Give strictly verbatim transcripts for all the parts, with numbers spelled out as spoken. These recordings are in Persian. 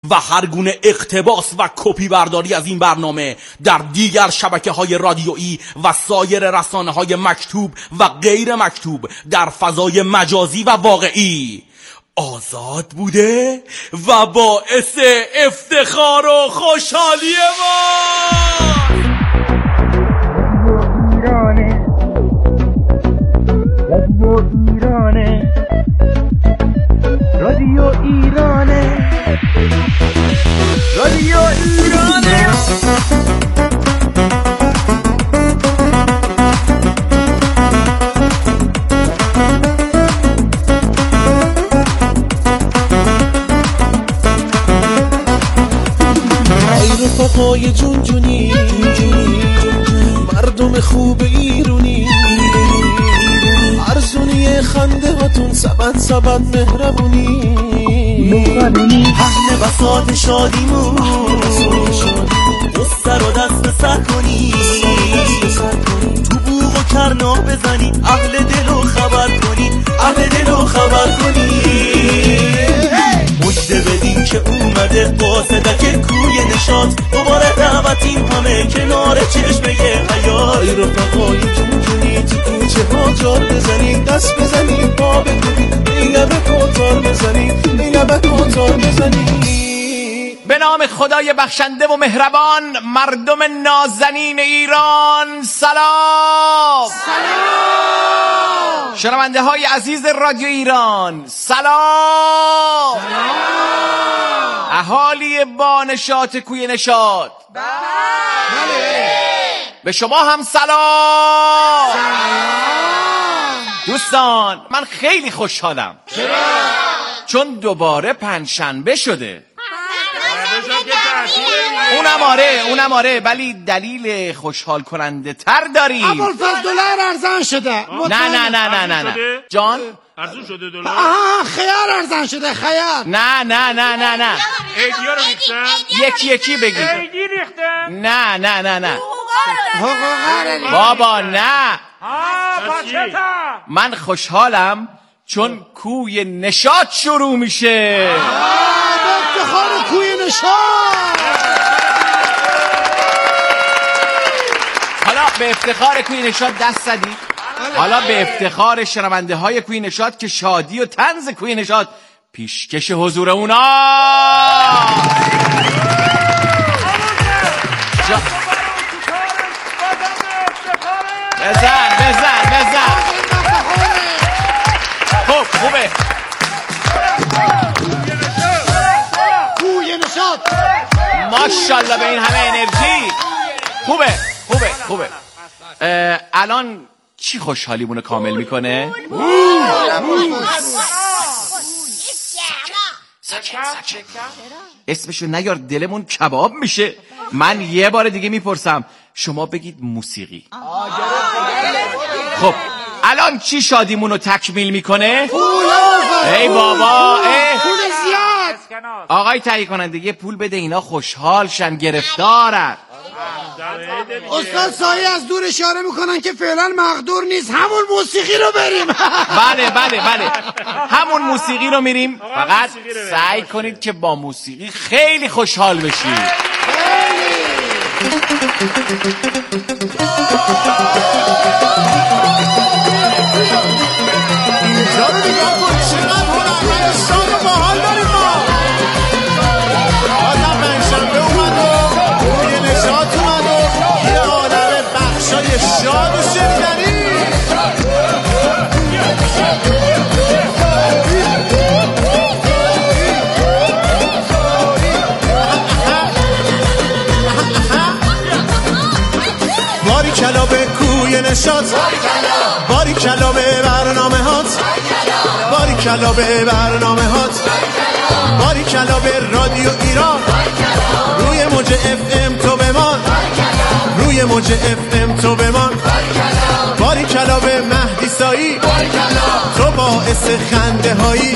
و هر گونه اقتباس و کپی برداری از این برنامه در دیگر شبکه‌های رادیویی و سایر رسانه‌های مکتوب و غیر مکتوب در فضای مجازی و واقعی آزاد بوده و باعث افتخار و خوشحالی ما. رادیو ایرانه، رادیو ایرانه. ای رفقای جون جونی، مردم خوب ایرونی، ارزونی خنده هاتون سبد سبد مهربونی، پهن بساط شادیمون قصه رو دست سر کنی، تو بوغ و کرنا بزنی، اهل دلو خبر کنی، اهل دلو خبر کنی. مجده بدین که اومده قاصدک کوی نشاط، دوباره دعوتین همه کنار چشمه حیات. ای رفقای جون جونی، تو کوچه ها جار بزنی، دست بزنی پا بکوبی، این لبه کوتار بزنی، این لبه کوتار بزنی. به نام خدای بخشنده و مهربان، مردم نازنین ایران سلام. سلام شنونده های عزیز رادیو ایران سلام. سلام اهالی بانشات کوی نشاط بله. به شما هم سلام. سلام دوستان، من خیلی خوشحالم. چرا؟ چون دوباره پنجشنبه شده. اونم آره اونم آره ولی دلیل خوشحال کننده تر داریم. ابوالفضل دلار ارزان شده. نه نه نه نه نه نه جان ارزون شده دلار. آها خیار ارزان شده خیار. نه نه نه نه نه ایدیا رو ریختن. یکی یکی بگی. ایدی ریختن. نه نه نه نه حقوق بابا نه. آه من خوشحالم چون کوی نشاط شروع میشه. به افتخار کوی نشاط. حالا به افتخار کوی نشاط دست زدی. حالا به افتخار شنونده های کوی نشاط که شادی و طنز کوی نشاط پیشکش حضور اونا. جا... بزن بزن بزن. خب خوبه. کوی نشاط. ماشاءالله به این همه انرژی. خوبه خوبه خوبه. الان چی خوشحالیمونو کامل میکنه؟ اسمشو نیار دلمون کباب میشه. من یه بار دیگه میپرسم، شما بگید موسیقی. خب الان چی شادیمونو تکمیل میکنه؟ ای بابا ای پول زیاد. آقای تهیه کننده یه پول بده اینا خوشحال شن، گرفتارن. استاد سایه از دور اشاره میکنن که فعلا مقدور نیست، همون موسیقی رو بریم. بله بله بله همون موسیقی رو میریم. فقط سعی کنید که با موسیقی خیلی خوشحال بشید. اینجا رو نگاه کن چقدر هنرمند شاد و باحال داریم ما. بازم پنجشنبه اومد و کوی نشاط اومد و یه عالم بخشای شاد و شنیدنی. باری کلا به کوی نشاط، باری کلا به برنامه هات، باری کلا به برنامه هات، باری کلا به رادیو ایران. روی موج اف ام تو بمان، روی موج اف ام تو بمان. باری کلا به مهدی سایی، تو باعث خنده هایی.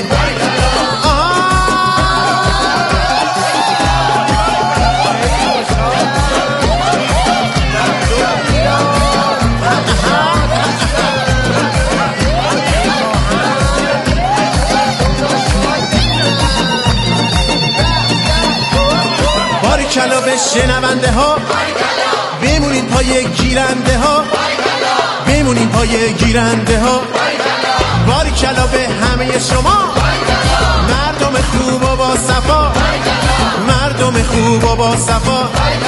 باریکلا به شنونده ها، بمونین پای گیرنده ها، بمونین پای گیرنده ها. باریکلا به همه شما مردم خوب و با صفا، مردم خوب و با صفا.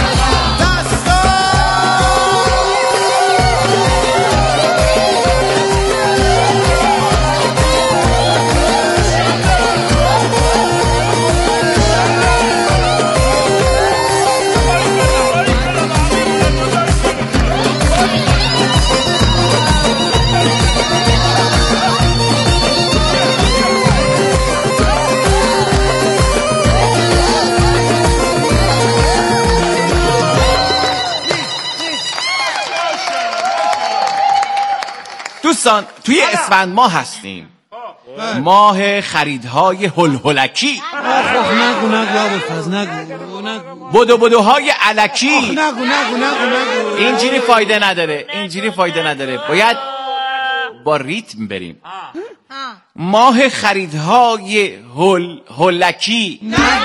دوستان توی اسفند ماه هستیم، ماه خریدهای هلهلکی، نگو نگو ابوالفضل نگو نگو بدو بدوهای الکی. نگو نگو نگو نگو اینجوری فایده نداره، اینجوری فایده نداره، باید با ریتم بریم. ماه خریدهای هل هلکی،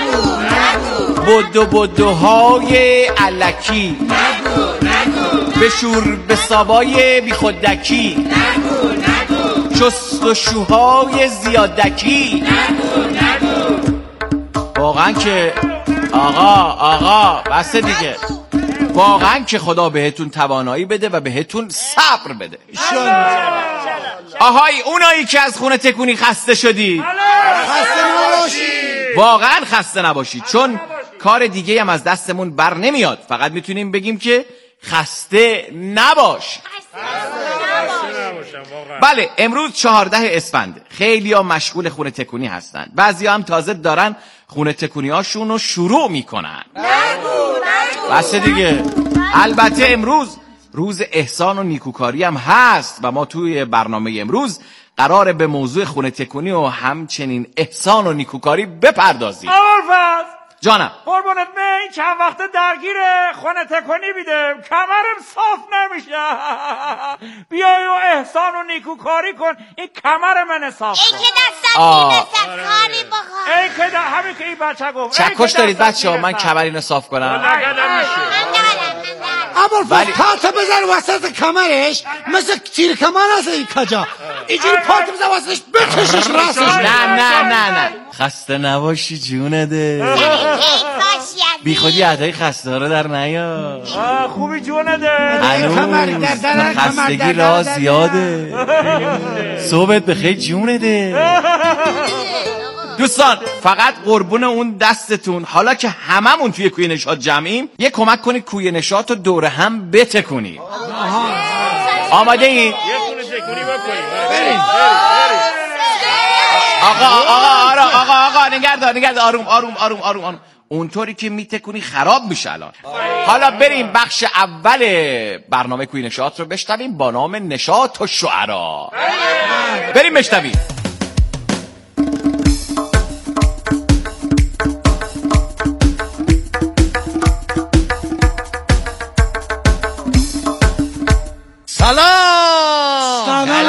بدو بدوهای الکی، بشور به سابای بی خودکی، چست و شوهای زیادکی. واقعا که آقا آقا بس دیگه، واقعا که خدا بهتون توانایی بده و بهتون صبر بده. آهای اونایی که از خونه تکونی خسته شدید، خسته نباشید، واقعا خسته نباشید، چون کار دیگه هم از دستمون بر نمیاد، فقط میتونیم بگیم که خسته نباش. بله امروز چهارده اسفند، خیلی ها مشغول خونه تکونی هستن، بعضی هم تازه دارن خونه تکونی هاشون رو شروع میکنن. بس دیگه. البته امروز روز احسان و نیکوکاری هم هست و ما توی برنامه امروز قراره به موضوع خونه تکونی و همچنین احسان و نیکوکاری بپردازیم. ابوالفضل جانم قربونت، من این چند وقت درگیر خونه تکونی بیدم، کمرم صاف نمیشه. بیای و احسان و نیکوکاری کن، این کمر من صاف کن. این که دستم میرسه کاری بخور. این که همین که این بچه گفت چکش دارید بچه ها، من کمر اینو صاف کنم؟ ابوالفضل پاتو بذار وسط کمرش، مثل تیر کمان هست این کجا، اینجوری پاتو بذار وسطش بکشش راسش. نه نه نه نه خسته نباشی جونه ده، بی خودی عدای خسته ها رو در نیا. خوبی جونه ده، هنوز خستگی را زیاده، صبحت بخیر جونه ده. دوستان فقط قربون اون دستتون، حالا که هممون توی کوی نشاط جمعیم، یه کمک کنید کوی نشاط رو دور هم بتکونید. آماده این؟ یه خونه تکونی بکنید. بریم آقا آقا آقا آقا آقا نگردار نگردار، آروم آروم آروم آروم آروم، اونطوری که میتکونی خراب میشه الان. حالا بریم بخش اول برنامه کوی نشاط رو بشنویم با نام نشاط و شعرا. بریم بشنویم. سلام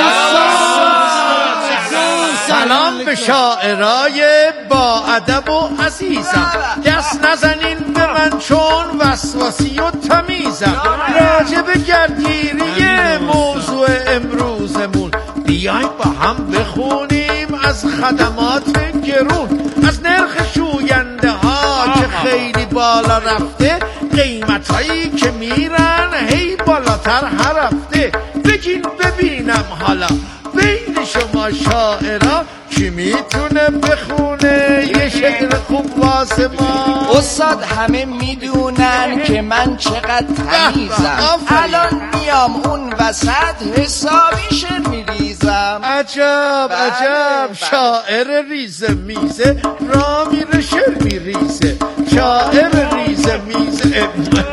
سلام به شاعرای با ادب و عزیزم، دست نزنین به من چون وسواسی و تمیزم. راجع به گردگیری موضوع امروزمون بیاین با هم بخونیم از خدمات گرون، از نرخ شوینده ها که خیلی بالا رفته، قیمت هایی که میرن هی بالاتر هر هفته. بگین ببینم حالا بین شما شاعرها کی میتونه بخونه یه شعر خوب واسه ما؟ استاد همه میدونن که من چقدر تمیزم، الان میام اون وسط حسابی شعر میریزم. عجب عجب شاعر ریزه میزه را میره شعر میریزه، شاعر ریزه میزه.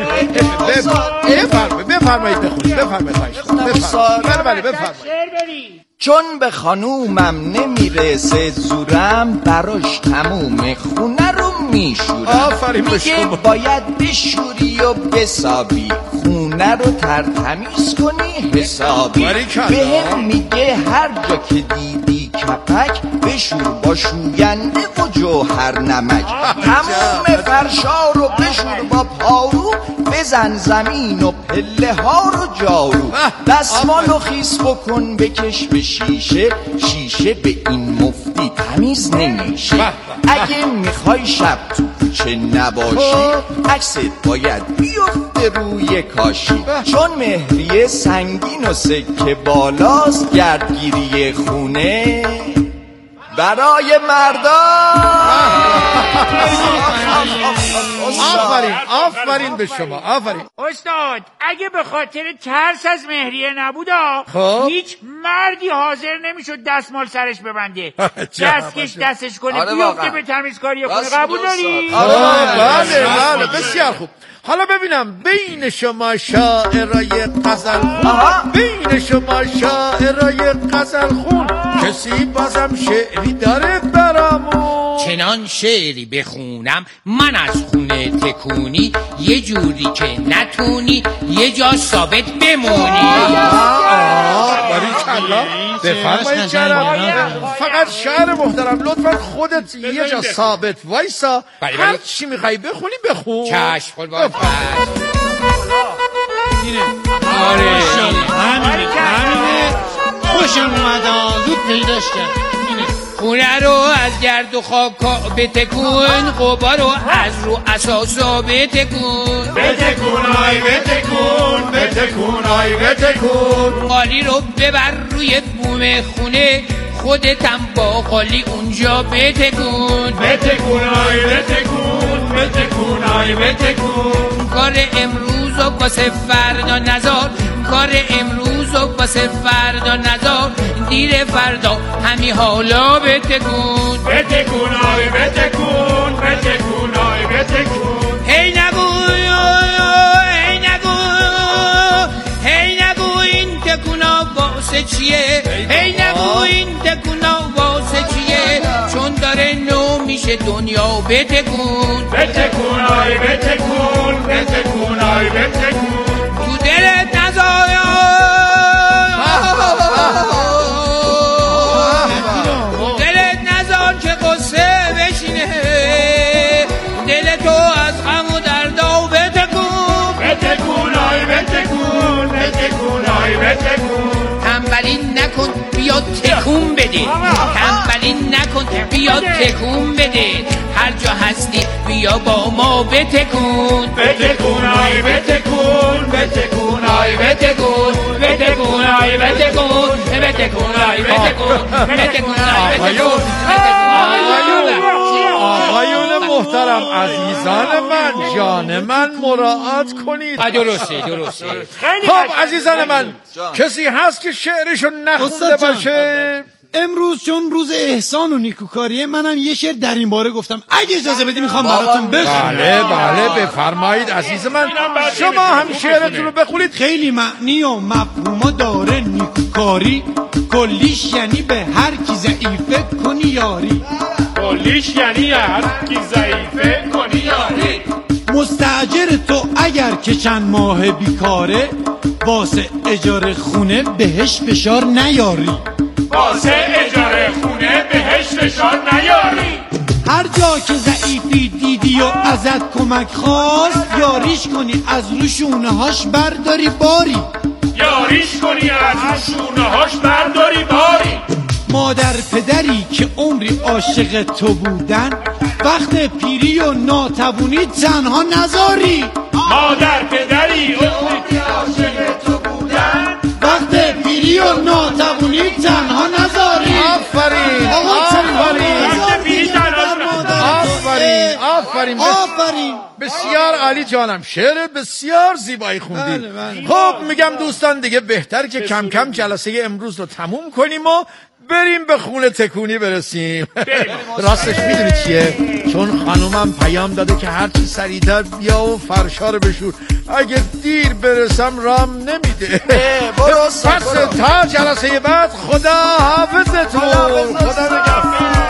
بفرمایید بخونید، بفرمایید بله بله بفرمایید. چون به خانومم نمیرسه زورم، براش تموم خونه رو میشورم. آفرین به میگه شما. باید بشوری و بسابی، خونه رو ترتمیز کنی حسابی. بهم میگه هر جا که دیدی کپک، بشور با شوینده و جوهر نمک. تموم فرشا رو بشور شور با پارو بزن زمین و پله ها رو جارو دستمالو خیس بکن بکش به شیشه شیشه به این مفتی تمیز نمیشه اگه میخوای شب تو کوچه نباشی عکست باید بیفته روی کاشی چون مهریه سنگین و سکه بالاست گردگیری خونه برای مردان. آفرین آفرین به شما آفرین. استاد اگه به خاطر ترس از مهریه نبودا خب هیچ مردی حاضر نمیشد دستمال سرش ببنده دستکش دستش کنه آره بیفته به تمیزکاری خونه. قبول داری؟ بله بله بسیار خوب. حالا ببینم بین شما شاعرای غزل خون بین شما شاعرای غزل خون کسی بازم شعری داره برامون؟ چنان شعری بخونم من از خونه تکونی یه جوری که نتونی یه جا ثابت بمونی. باریکلا بفرمایید جناب. فقط شعر محترم لطفا خودت یه جا ثابت وایسا هر چی میخوای بخونی بخون. چشم خود باید آره همینه همینه خوشم اومده زود پیداش کرد. خونه رو از گرد و خاک بتکون قبا رو از رو اساسا بتکون بتکون آی بتکون بتکون آی بتکون قالی رو ببر روی بوم خونه خودتم با قالی اونجا بتکون بتکون آی بتکون بتکون آی بتکون کار امروز و واسه فردا نزار کار امروز و واسه فردا نزار دیر فردا همی حالا بتکون بتکون آی بتکون بتکون آی بتکون هی نگو هی نگو هی نگو این تکونا واسه چیه هی نگو این تکونا واسه چیه چون داره نو میشه دنیا بتکون بتکون آی بتکون بتکون آی بتکون تو دلت نزار دلت نزار که قصه بشینه دل تو از غم و دردا بتکون بتکون آی بتکون بتکون آی بتکون تنبلی نکن بیا تکون بده تنبلی نکن بیا تکون بده هر جا هستی بیا با ما بتکون بتکون آی بتکون بتکون آی بتکون بتکون آی بتکون بتکون آی بتکون بتکون آی بتکون آقایون محترم عزیزان من جان من مراعات کنید. درسته درسته. خب عزیزان من کسی هست که شعرشو نخونده باشه؟ امروز چون روز احسان و نیکوکاریه منم یه شعر در این باره گفتم اگه اجازه بدی میخوام براتون بخونم. بله بله بفرمایید عزیز من شما هم شعرتون رو بخونید. خیلی معنی و مفهوم داره نیکوکاری کلیش یعنی به هر کی ضعیفه کنی یاری کلیش یعنی هر کی ضعیفه کنی یاری مستاجر تو اگر که چند ماه بیکاره واسه اجاره خونه بهش فشار نیاری واسه اجاره خونه بهش فشار نیاری هر جا که ضعیفی دیدی و ازت کمک خواست یاریش کنی از رو شونه هاش برداری باری یاریش کنی از شونه هاش برداری باری مادر پدری که عمری عاشق تو بودن وقت پیری و ناتوانی تنها نذاری مادر پدری عمری عاشق تو بودن وقت پیری و ناتوانی تنها نذاری آفرین آفرین آفرین آفرین آفرین بسیار عالی جانم شعر بسیار زیبایی خوندی. خب میگم دوستان دیگه بهتر که کم کم جلسه امروز رو تموم کنیم و بریم به خونه تکونی برسیم. راستش میدونی چیه؟ چون خانومم پیام داده که هرچی سریعتر بیا و فرشا رو بشور اگه دیر برسم رام نمیده. پس تا جلسه بعد خدا حافظتون. خدا نگهدار.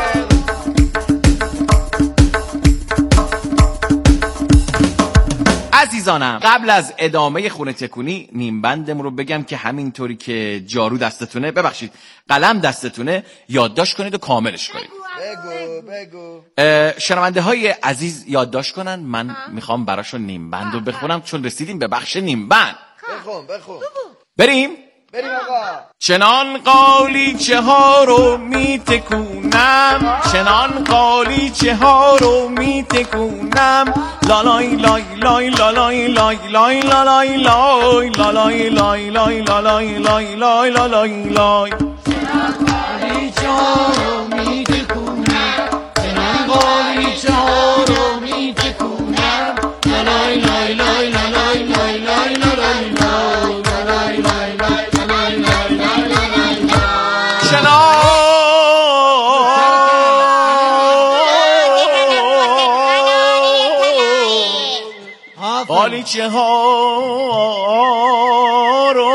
عزیزانم قبل از ادامه خونه تکونی نیم بندم رو بگم که همینطوری که جارو دستتونه ببخشید قلم دستتونه یادداشت کنید و کاملش کنید. بگو بگو. شنونده های عزیز یادداشت کنن، من میخوام براشون نیم بند رو بخونم چون رسیدیم به بخش نیم بند. بخون بخون. بریم بریم آقا. چنان قالیچه ها رو میتکونم، چنان قالیچه ها رو میتکونم، لالای لای لای لالای لای لای لالای لای لالای لای لای لالای لای لای لالای لای. چنان قالیچه ها رو میتکونم، چنان قالیچه ها رو میتکونم، لالای لای لای لالای لای لای لالای لای لالای لای لای. قالیچه ها رو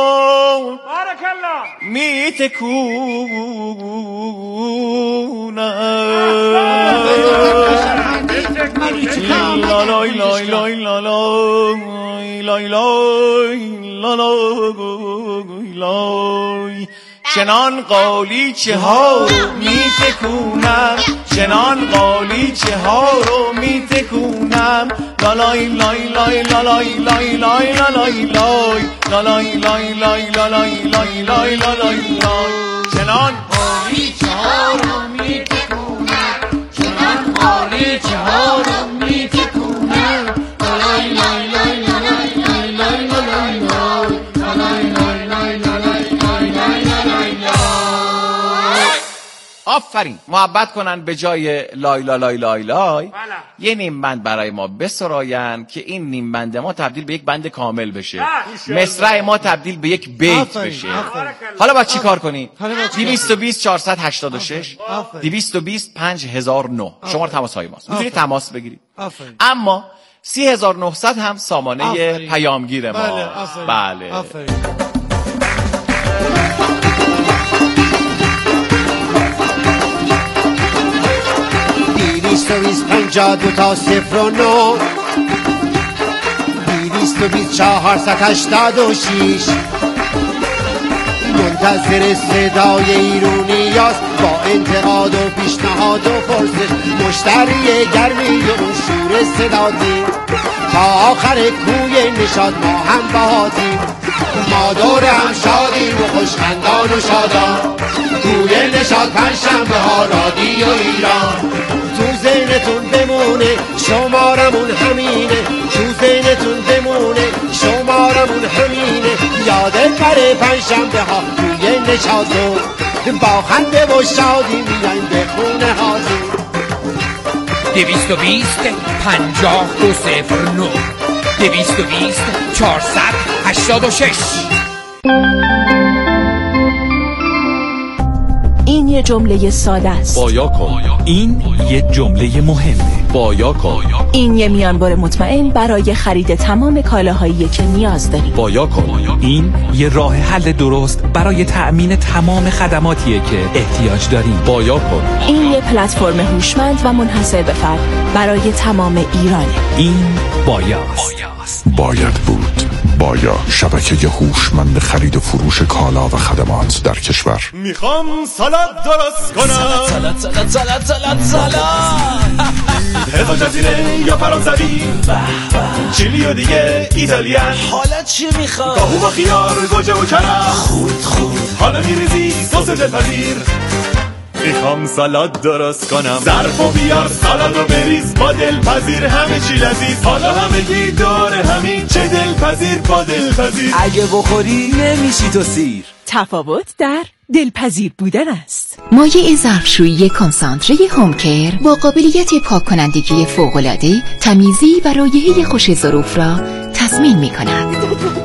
میتکونم، لالای لای لای لالای لای لای لای. چنان قالیچه ها رو میتکونم، چنان قالیچه ها رو میتکونم، لالای لای لای لالای لای لای لالای لای لالای لای لای لالای لای لای لالای لای. چنان قالیچه ها رو میتکونم، چنان قالیچه ها رو میتکونم، لالای لای لای لالای لای لای لالای لای لالای لای لالای لای لای لای لای. آفرین. محبت کنن به جای لای لای لای لای لای یه نیم بند برای ما بسراین که این نیم بند ما تبدیل به یک بند کامل بشه، مصرع ما تبدیل به یک بیت بشه. حالا باید چی کار کنیم؟ دویست و بیست چهارصد و هشتاد و شش دویست و بیست پنج هزار و نه شماره تماس های ماست، میتونید تماس بگیرید. اما سی هزار و نهصد هم سامانه پیامگیر ما. بله, بله. دویست و بیست پنجاه دو تا صفر و نو، دویست و بیست چهارصد هشتاد و شیش. منتظر صدای ایرونیاست با انتقاد و پیشنهاد و پرسش، مشتری گرمی و اون شور صدادی. تا آخر کوی نشاد ما هم بهادیم، ما دور هم شادیم و خوشخندان و شادان. کوی نشاد پنجشنبه ها رادیو ایران، تو ذهنتون بمونه شمارمون همینه، تو ذهنتون بمونه شمارمون همینه. یادت نره پنجشنبه ها توی نشادو، با خنده و شادی میایم به خونه هاتون. دویست و بیست پنجاه دو صفر نو دویست و بیست چهارصد هشتاد و شش. این یه جمله ساده است. بایا کن. این یه جمله مهمه. بایا کن. این یه میانبر مطمئن برای خرید تمام کالاهایی که نیاز داری. بایا کن. این یه راه حل درست برای تأمین تمام خدماتیه که احتیاج داریم. بایا کن. این یه پلتفرم هوشمند و منحصر به فرد برای تمام ایرانه. این بایاست. باید بود. بایا، شبکه هوشمند خرید و فروش کالا و خدمات در کشور. میخوام سالاد درست کنم، سالاد سالاد سالاد سالاد سالاد هزار جزیره یا فرانسوی، چیلی و دیگه ایتالیان. حالا چی میخوام؟ کاهو با خیار، گوجه و کرم. خود خود حالا میریزی سس دلپذیر. میخوام سالاد درست کنم، ظرف و بیار سالاد رو بریز با دلپذیر، همه چی لذیذ. حالا همه گی دور همین، چه دلپذیر با دلپذیر. اگه بخوری نمیشی تو سیر. تفاوت در دلپذیر بودن است. مایع ظرفشویی کنسانتره هومکر با قابلیت پاک کنندگی فوق‌العاده، تمیزی و رایحه خوش ظروف را تضمین می کند.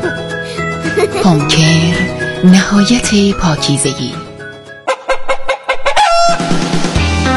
هومکر، نهایت پاکیزگی.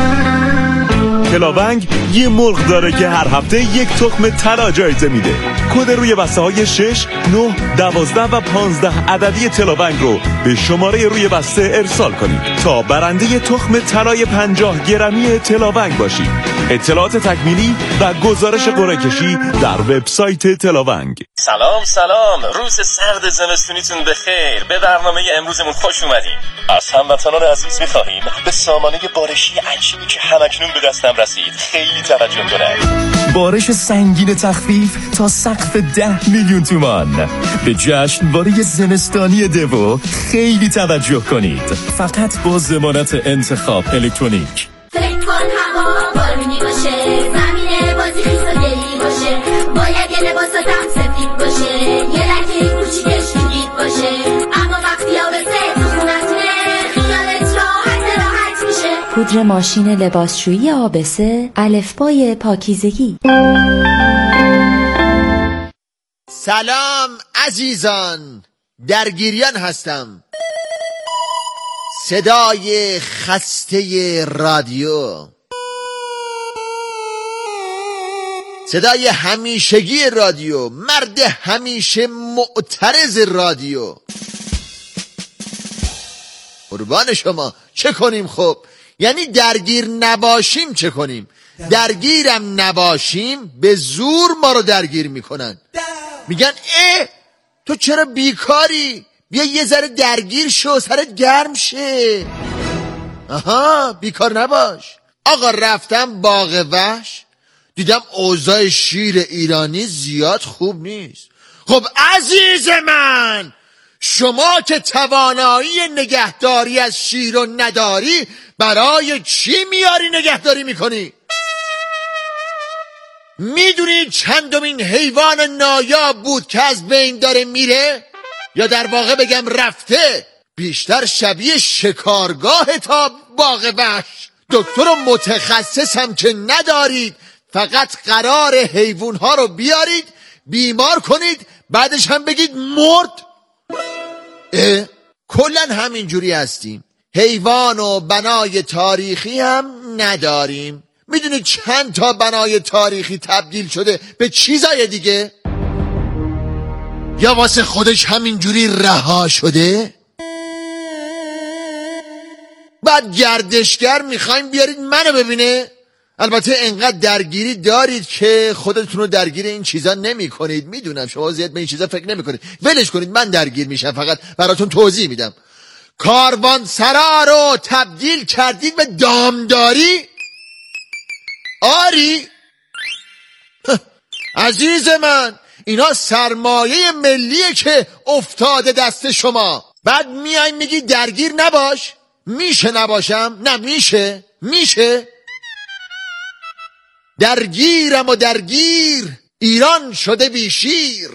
کلاونگ یه مرغ داره که هر هفته یک تخم طلا جایزه میده. کد روی بسته های شش، نه، دوازده و پانزده عددی تلاونگ رو به شماره روی بسته ارسال کنید تا برنده تخم طلای پنجاه گرمی تلاونگ باشید. اطلاعات تکمیلی و گزارش قرعه کشی در وبسایت تلاونگ. سلام سلام، روز سرد زمستونیتون بخیر. به برنامه امروزمون خوش اومدین. از هموطنان عزیز می‌خواهیم به سامانه بارشی عجیبی که همکنون به دستم رسید خیلی توجه کنید. بارش سنگین تخفیف تا سقف ده میلیون تومان. به جشنواره زمستانی دیو خیلی توجه کنید. فقط با ضمانت انتخاب الکترونیک. فکر کن هوا بارونی باشه، زمین بازی خیس و گلی باشه، باید یه لباساتم سفید باشه، یه لکه کوچیکش میگید باشه، اما وقتی آبسه تو خونتونه خیالت راحت راحت میشه. پودر ماشین لباسشویی آبسه، الفبای پاکیزگی. سلام عزیزان، درگیریان هستم. صدای خسته رادیو، صدای همیشگی رادیو، مرد همیشه معترض رادیو. قربان شما، چه کنیم خب؟ یعنی درگیر نباشیم چه کنیم؟ درگیرم نباشیم به زور ما رو درگیر میکنن. میگن اه تو چرا بیکاری؟ بیا یه ذره درگیر شو، سرت گرم شه. آها بیکار نباش. آقا رفتم باغ وحش، دیدم اوضاع شیر ایرانی زیاد خوب نیست. خب عزیز من، شما که توانایی نگهداری از شیر رو نداری، برای چی میاری نگهداری میکنی؟ میدونی چندمین حیوان نایاب بود که از بین داره میره؟ یا در واقع بگم رفته؟ بیشتر شبیه شکارگاه تا باغ وحش. دکتر و متخصص هم که ندارید، فقط قرار حیوانها رو بیارید بیمار کنید، بعدش هم بگید مرد. اه کلن همینجوری هستیم. حیوان و بنای تاریخی هم نداریم. میدونی چند تا بنای تاریخی تبدیل شده به چیزای دیگه؟ یا واسه خودش همینجوری رها شده؟ بعد گردشگر میخوایم بیارید منو ببینه؟ البته انقدر درگیری دارید که خودتون رو درگیر این چیزا نمی کنید. میدونم شما زیاد به این چیزا فکر نمی کنید، ولش کنید، من درگیر میشم، فقط براتون توضیح میدم. کاروان سرا رو تبدیل کردید به دامداری؟ آری؟ عزیز من، اینا سرمایه ملیه که افتاده دست شما. بعد میای میگی درگیر نباش؟ میشه نباشم؟ نه میشه، میشه. درگیرم و درگیر، ایران شده بیشیر.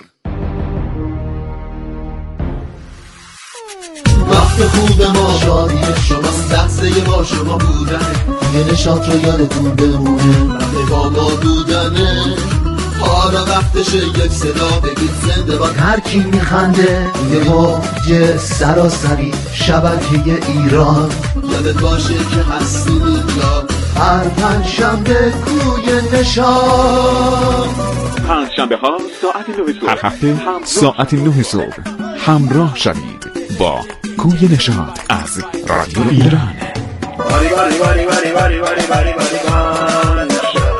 وقت خوب ما شادی شماست، لحظه با شما بودن، یه نشاط رو یادتون بمونه، وقت بابا بودنه. حالا وقتشه یک صدا بگید زنده باد. هر کی میخنده یه موج سراسری شبکه ایران، یادت باشه که هستی اینجا هر پنجشنبه کوی نشان. پنجشنبه ها ساعت نه صبح، هر هفته ساعت نه صبح همراه شوید با کوی نشاط از رادیو ایران. باری باری باری باری باری باری باری باری باری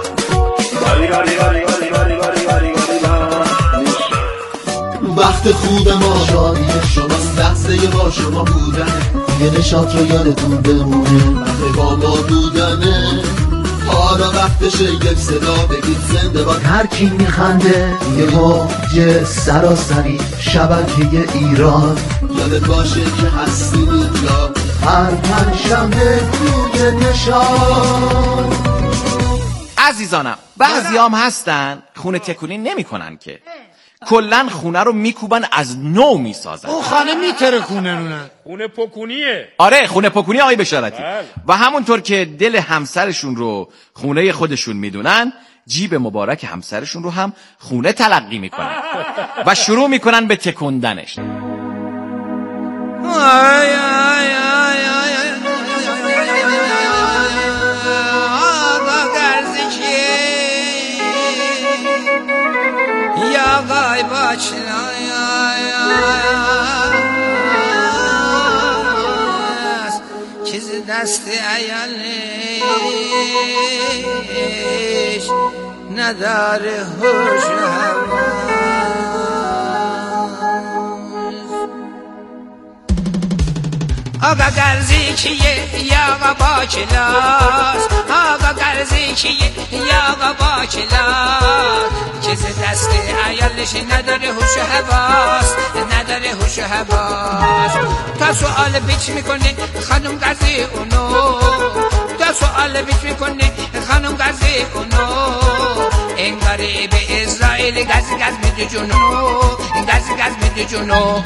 وقت خوب ما شادی شماست، لحظه با شما بودن، یه نشاط رو یادتون بمونه، وقت بابا بودنه. حالا وقتشه یک صدا بگید زنده باد. هر کی میخنده یه موج سراسری شبکه ایران، یادت باشه که هستی اینجا هر پنجشنبه کوی نشان. عزیزانم، بعضیام هستن خونه تکونی نمی کنن که کلن خونه رو میکوبن از نو میسازن. او خانه میتره خونه رونن. خونه پکونیه. آره خونه پکونی آقای بشارتی. و همونطور که دل همسرشون رو خونه خودشون میدونن، جیب مبارک همسرشون رو هم خونه تلقی میکنن و شروع میکنن به تکوندنش. یا باچلاست که ز دست عیالش نداره هوش و هواس. آقا گرزی کیه یا آقا باچلاست، آقا گرزی کیه یا آقا باچلاست که ز دست عیالش نداره هوش و حواس، نداره هوش و حواس. تا سوال بیچ میکنه خانم گرزی اونو، تا سوال بیچ میکنه خانم گرزی اونو، انگاره به اسرائیل گز گز میده جونو، گز گز میده جونو.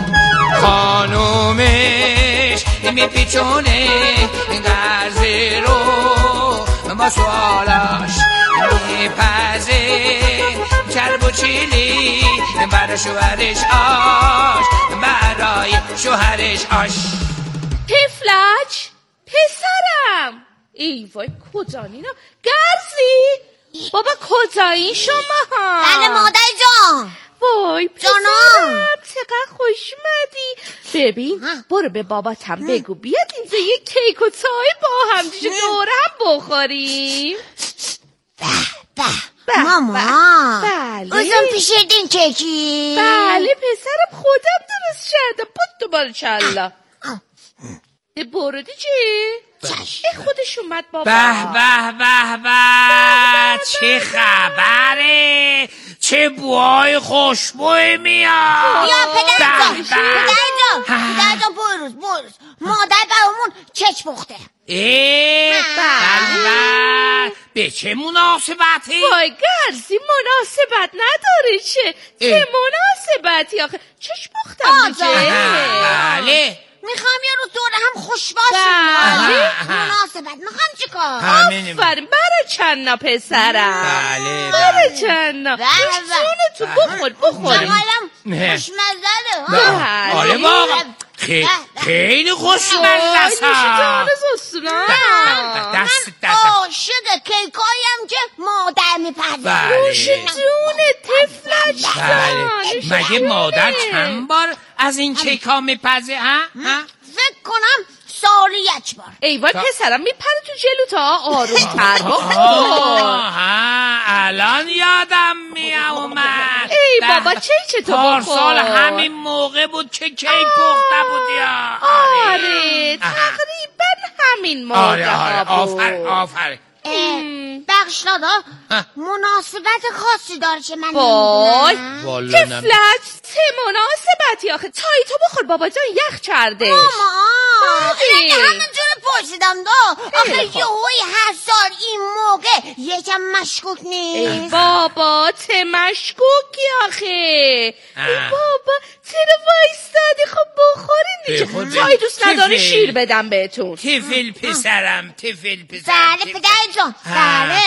خانومش میپیچونه گرزی رو با سوالاش میپزه چرب و چیلی برای شوهرش آش، برای شوهرش آش. تفلج پسرم، ای وای کجانینا گرزی بابا کجایی شما ها؟ بله مادر جان. وای جانم چقدر خوش اومدی. ببین برو به باباتم بگو بیاد اینجا یه کیک و چای با هم دیگه دور هم بخوریم. به به ماما بله اوزم پیشیدین کیکی؟ بله پسرم خودم درست شده بود دوباره چلا. برو دیگه خودش اومد بابا. به به به به چه خبره، چه بوهای خوشبوی میاد. یا پدر جان پدر جان پدر جان بروز بروز مادر برامون چچ پخته. اه بله به چه مناسبتی؟ وای گرزی مناسبت نداره چه چه مناسبتی آخه چش پختم دیگه. بله میخوام یه روز دوره هم خوش باشیم. مناسبت میخوام چیکار؟ آفرین برای چنا پسرم. بله برای چنا جونه تو بخور بخوریم. چقدرم خوشمزده. آره واقعا خیلی خوشمزده است. دست دست عاشق کیکایم که مادر میپزه. نوش جونه تفلج جان. مگه مادر چند بار از این کیکا میپزه ها؟ فکر کنم سالی یک بار. ای وای پسرم میپره تو جلو تا آروم تر بخور. آها الان یادم میامد. ای بابا چه چطور بخور؟ پارسال همین موقع بود که کیک پخته بود یا آره تقریبا همین موقع. آره آره آفر آفر. بخش دادا مناسبت خاصی داره که من نمیدونم. وای تفلج چه مناسبتی آخه چای تو بخور بابا جان یخ کردش. ماما من همینجور پرسیدم دا آخه یه هوی هر سال این موقع یکم مشکوک نیست؟ بابا چه مشکوکی آخه. ای بابا چرا وایستادی خب بخورین دیگه. چای دوست نداری شیر بدم بهتون. تفل پسرم تفل پسرم. بله پدر جان بله.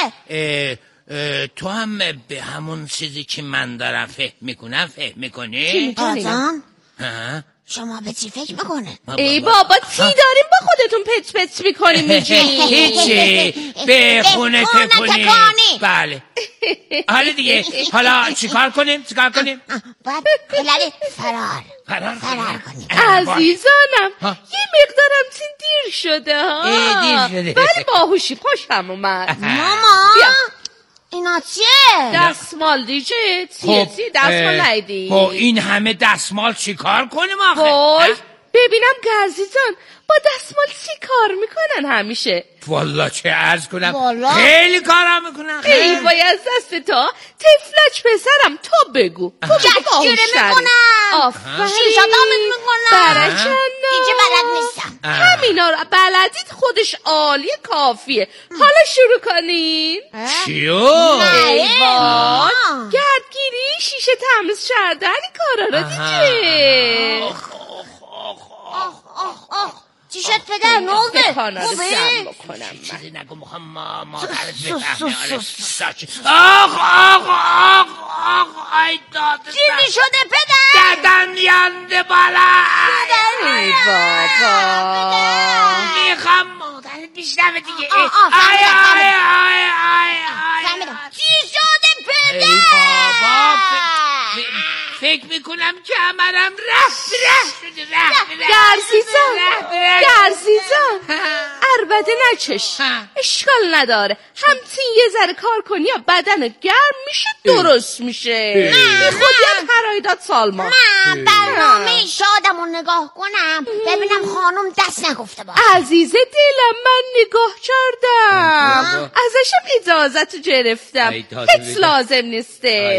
تو هم به همون چیزی که من دارم فهم میکنم فهم میکنی؟ چی میکنی؟ شما به چی فکر میکنه؟ ای بابا چی داریم با خودتون پچ پچ میکنیم میگی؟ هیچی به خونه تکونی. بله حالا دیگه حالا چیکار کنیم چیکار کنیم؟ باید بلده فرار فرار فرار کنیم. عزیزانم یه مقدارم چین دیر شده ها. دیر شده ولی باهوشی خوشم اومد. ماما اینا چیه؟ دستمال دیگه چیه چی دستمال نیدی؟ با این همه دستمال چی کار کنیم آخه؟ وای ببینم گرزی جان با دستمال چی کار میکنن همیشه؟ والا چه عرض کنم خیلی کارم میکنن. ای وای از دست تا تفلج پسرم تو بگو تو بگو جیره میکنم آفرین شیشا دامت میکنم برچنا دیگه بلد نیستم. همینا رو بلدید خودش عالی کافیه. حالا شروع کنین. چیو؟ ای وای گردگیری شیشه تمیز کردن کارا رو دیگه. آخ آخ آخ چی شد پدر نوزه خوبه؟ چیزی نگو میخوام مادرت بفهمه. آخ آخ آخ آخ ای داده چیزی شده پدر؟ ددن ینده بالا. ای بابا میخوام مادرت بیشنوه دیگه. آی آی آی آی آی چی شده پدر؟ ای بابا فکر میکنم کمرم رفت رفت شده رفت گرزیزان گرزیزان عربده نچش اشکال نداره همچین یه ذره کار کنی یا بدن گرم میشه درست میشه بی خودی هم هرایداد سالما من برنامه شادمو نگاه کنم ببینم خانم دست نگفته با عزیز دلم من نگاه کردم ازشم اجازت گرفتم هیچ لازم نیسته